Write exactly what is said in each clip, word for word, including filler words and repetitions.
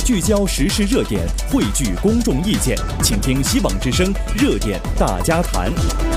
聚焦时事热点，汇聚公众意见，请听希望之声热点大家谈。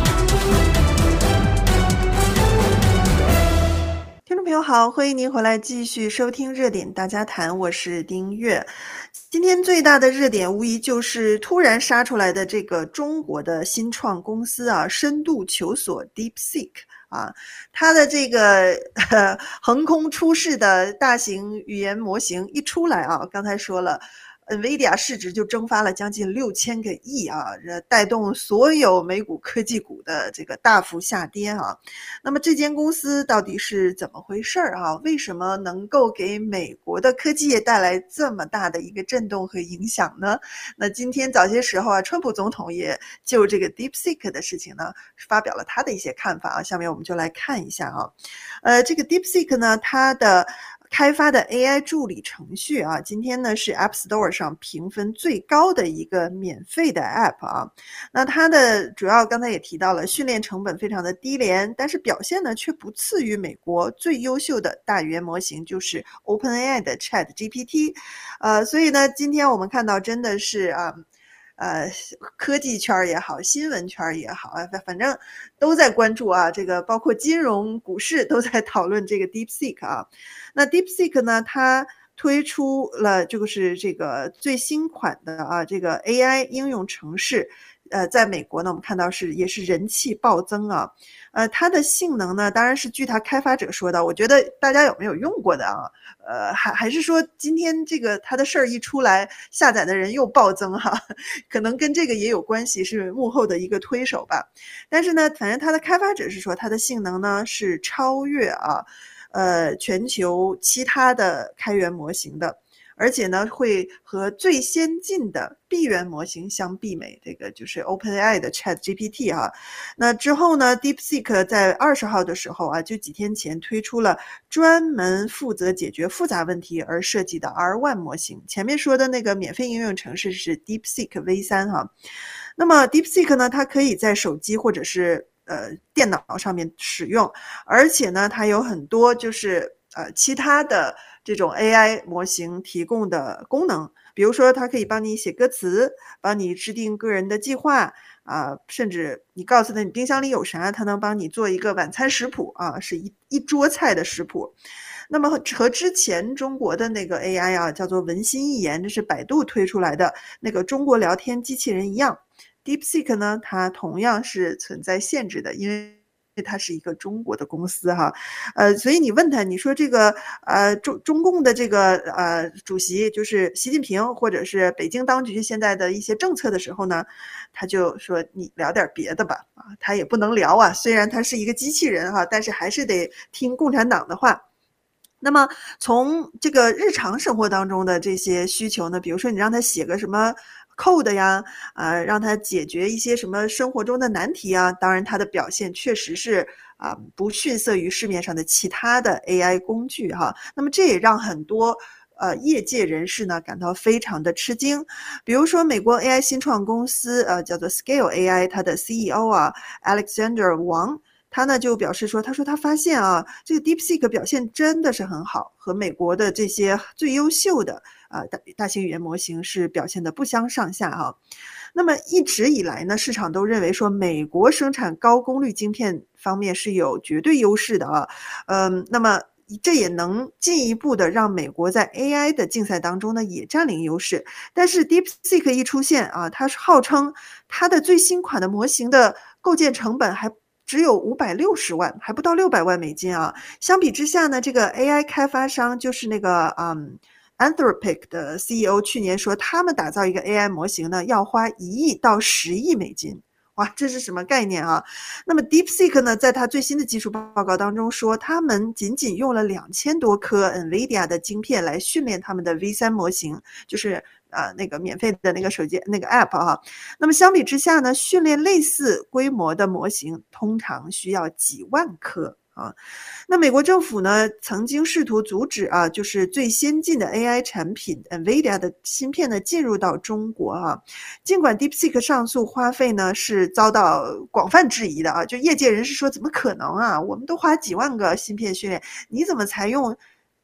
听众朋友好，欢迎您回来继续收听热点大家谈，我是丁月。今天最大的热点无疑就是突然杀出来的这个中国的新创公司啊，深度求索 DeepSeek 啊，它的这个呃横空出世的大型语言模型一出来啊，刚才说了，NVIDIA 市值就蒸发了将近六千个亿啊，带动所有美股科技股的这个大幅下跌啊。那么这间公司到底是怎么回事啊？为什么能够给美国的科技业带来这么大的一个震动和影响呢？那今天早些时候啊，川普总统也就这个 DeepSeek 的事情呢，发表了他的一些看法啊。下面我们就来看一下啊，呃，这个 DeepSeek 呢，它的开发的 A I 助理程序啊，今天呢是 App Store 上评分最高的一个免费的 App 啊。那它的主要刚才也提到了，训练成本非常的低廉，但是表现呢却不次于美国最优秀的大语言模型，就是 OpenAI 的 ChatGPT。呃，所以呢，今天我们看到真的是啊。呃，科技圈也好，新闻圈也好，反正都在关注啊。这个包括金融、股市都在讨论这个 DeepSeek 啊。那 DeepSeek 呢，它推出了就是这个最新款的啊这个 A I 应用程式。呃，在美国呢，我们看到是也是人气暴增啊。呃，它的性能呢，当然是据它开发者说的，我觉得大家有没有用过的啊？呃，还还是说今天这个它的事儿一出来，下载的人又暴增哈、啊，可能跟这个也有关系，是幕后的一个推手吧。但是呢，反正它的开发者是说它的性能呢是超越啊，呃，全球其他的开源模型的。而且呢，会和最先进的闭源模型相媲美，这个就是 OpenAI 的 ChatGPT 啊。那之后呢 ，DeepSeek 在二十号的时候啊，就几天前推出了专门负责解决复杂问题而设计的 R 一 模型。前面说的那个免费应用程式是 DeepSeek V 三 哈。那么 DeepSeek 呢，它可以在手机或者是呃电脑上面使用，而且呢，它有很多就是呃其他的这种 A I 模型提供的功能，比如说它可以帮你写歌词，帮你制定个人的计划啊、呃，甚至你告诉他你冰箱里有啥，它能帮你做一个晚餐食谱啊，是一一桌菜的食谱。那么和之前中国的那个 A I 啊，叫做文心一言，这是百度推出来的那个中国聊天机器人一样， DeepSeek 呢，它同样是存在限制的，因为它是一个中国的公司哈，呃，所以你问他，你说这个呃中中共的这个呃主席就是习近平，或者是北京当局现在的一些政策的时候呢，他就说你聊点别的吧，啊，他也不能聊啊，虽然他是一个机器人哈，但是还是得听共产党的话。那么从这个日常生活当中的这些需求呢，比如说你让他写个什么code 呀，呃，让他解决一些什么生活中的难题啊，当然他的表现确实是啊、呃、不逊色于市面上的其他的 A I 工具哈。那么这也让很多呃业界人士呢感到非常的吃惊。比如说美国 A I 新创公司呃叫做 Scale A I， 它的 C E O 啊 Alexander Wang。他呢就表示说，他说他发现啊，这个 DeepSeek 表现真的是很好，和美国的这些最优秀的啊、呃、大大型语言模型是表现的不相上下啊。那么一直以来呢，市场都认为说美国生产高功率晶片方面是有绝对优势的啊，嗯，那么这也能进一步的让美国在 A I 的竞赛当中呢也占领优势。但是 DeepSeek 一出现啊，它号称它的最新款的模型的构建成本还只有五百六十万，还不到六百万美金啊。相比之下呢，这个 A I 开发商就是那个嗯 Anthropic 的 C E O 去年说，他们打造一个 A I 模型呢要花一亿到十亿美金。哇，这是什么概念啊？那么 DeepSeek 呢，在它最新的技术报告当中说，他们仅仅用了两千多颗 NVIDIA 的晶片来训练他们的 V 三 模型，就是呃那个免费的那个手机那个 App 啊。那么相比之下呢，训练类似规模的模型通常需要几万颗。啊，那美国政府呢，曾经试图阻止啊，就是最先进的 A I 产品 NVIDIA 的芯片呢进入到中国啊。尽管 DeepSeek 上诉花费呢是遭到广泛质疑的啊，就业界人士说怎么可能啊？我们都花几万个芯片训练，你怎么才用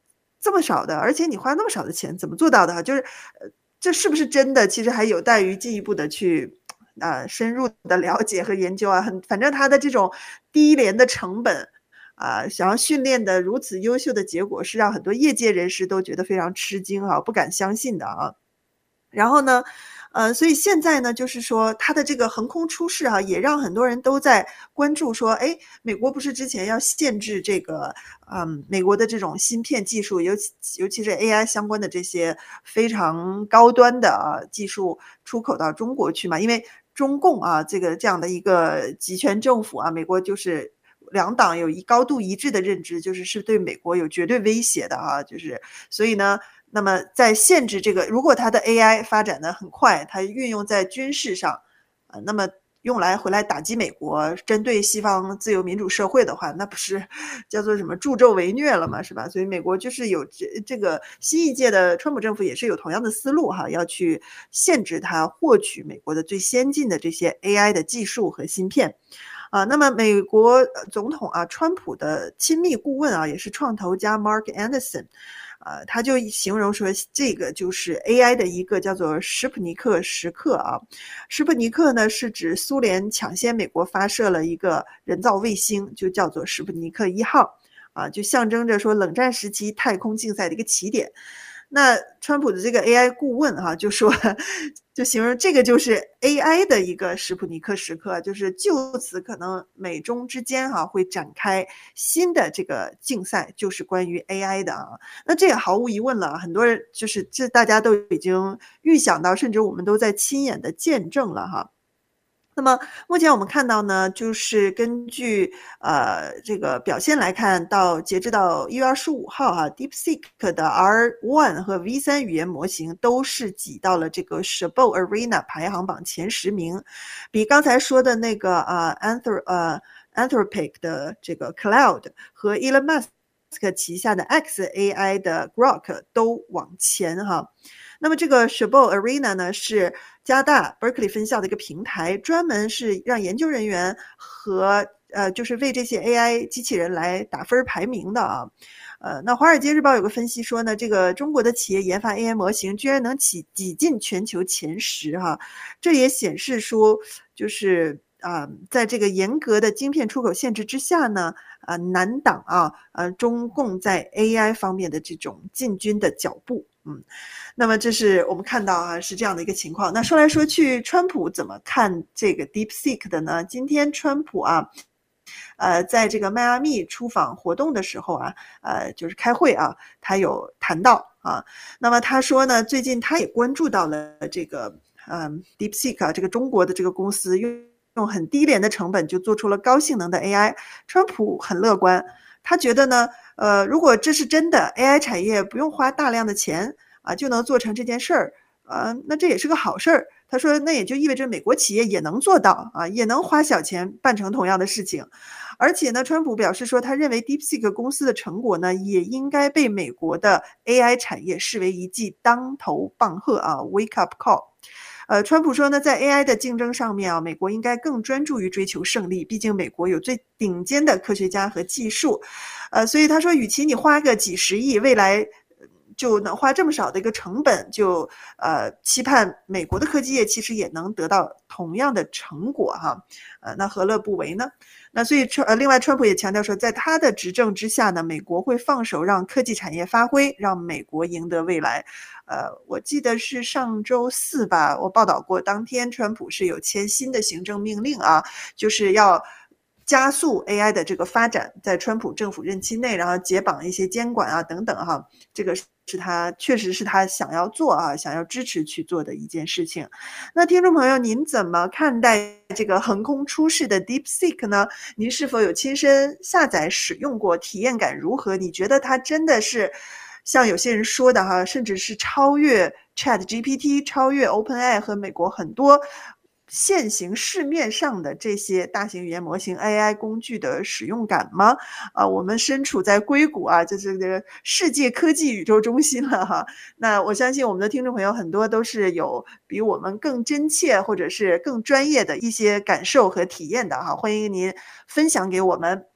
这么少的，而且你花那么少的钱怎么做到的？就是呃，这是不是真的，其实还有待于进一步的去呃，深入的了解和研究啊。很反正它的这种低廉的成本，啊，想要训练的如此优秀的结果是让很多业界人士都觉得非常吃惊啊，不敢相信的啊。然后呢，呃，所以现在呢，就是说它的这个横空出世啊，也让很多人都在关注说，诶，美国不是之前要限制这个，嗯，美国的这种芯片技术，尤其尤其是 A I 相关的这些非常高端的啊，技术出口到中国去嘛。因为中共啊，这个这样的一个集权政府啊，美国就是两党有一高度一致的认知，就是是对美国有绝对威胁的啊，就是所以呢，那么在限制这个如果它的 A I 发展得很快，它运用在军事上，呃，那么用来回来打击美国，针对西方自由民主社会的话，那不是叫做什么助纣为虐了吗？是吧？所以美国就是有这这个新一届的川普政府也是有同样的思路哈，要去限制它获取美国的最先进的这些 A I 的技术和芯片。啊，那么美国呃总统啊，川普的亲密顾问啊，也是创投家 Mark Anderson，呃，他就形容说这个就是 A I 的一个叫做史普尼克时刻啊。史普尼克呢是指苏联抢先美国发射了一个人造卫星，就叫做史普尼克一号，啊，就象征着说冷战时期太空竞赛的一个起点。那川普的这个 A I 顾问哈、啊，就说就形容这个就是 A I 的一个史普尼克时刻，就是就此可能美中之间哈、啊、会展开新的这个竞赛，就是关于 A I 的啊。那这也毫无疑问了，很多人就是这大家都已经预想到，甚至我们都在亲眼的见证了哈。那么目前我们看到呢，就是根据呃这个表现来看，到截止到一月二十五号哈、啊、，DeepSeek 的 R 一 和 V 三 语言模型都是挤到了这个 Chabot Arena 排行榜前十名，比刚才说的那个啊 Anthrop 呃 Anthropic 的这个 Cloud 和 Elon Musk 旗下的 X A I 的 Grok 都往前哈。那么这个 Chabot Arena 呢，是加拿大 Berkeley 分校的一个平台，专门是让研究人员和呃，就是为这些 A I 机器人来打分排名的啊。呃，那华尔街日报有个分析说呢，这个中国的企业研发 A I 模型居然能挤挤进全球前十哈，这也显示出就是啊、呃，在这个严格的晶片出口限制之下呢，啊、呃，难挡啊，呃，中共在 A I 方面的这种进军的脚步。嗯，那么这是我们看到啊，是这样的一个情况。那说来说去，川普怎么看这个 DeepSeek 的呢？今天川普啊，呃，在这个迈阿密出访活动的时候啊，呃，就是开会啊，他有谈到啊，那么他说呢，最近他也关注到了这个呃 DeepSeek 啊，这个中国的这个公司用用很低廉的成本就做出了高性能的 A I。川普很乐观，他觉得呢。呃，如果这是真的 ，A I 产业不用花大量的钱啊，就能做成这件事儿，呃，那这也是个好事儿。他说，那也就意味着美国企业也能做到啊，也能花小钱办成同样的事情。而且呢，川普表示说，他认为 DeepSeek 公司的成果呢，也应该被美国的 A I 产业视为一记当头棒喝啊 ，wake up call。呃，川普说呢，在 A I 的竞争上面啊，美国应该更专注于追求胜利，毕竟美国有最顶尖的科学家和技术，呃，所以他说，与其你花个几十亿，未来就能花这么少的一个成本，就呃期盼美国的科技业其实也能得到同样的成果哈，呃，那何乐不为呢？那所以川呃，另外川普也强调说，在他的执政之下呢，美国会放手让科技产业发挥，让美国赢得未来。呃，我记得是上周四吧，我报道过，当天川普是有签新的行政命令啊，就是要加速 A I 的这个发展，在川普政府任期内，然后解绑一些监管啊等等哈，这个是他确实是他想要做啊，想要支持去做的一件事情。那听众朋友，您怎么看待这个横空出世的 DeepSeek 呢？您是否有亲身下载使用过？体验感如何？你觉得它真的是像有些人说的哈，甚至是超越 ChatGPT， 超越 OpenAI 和美国很多现行市面上的这些大型语言模型 A I 工具的使用感吗？啊，我们身处在硅谷啊，就是这个世界科技宇宙中心了哈。那我相信我们的听众朋友很多都是有比我们更真切或者是更专业的一些感受和体验的哈，欢迎您分享给我们。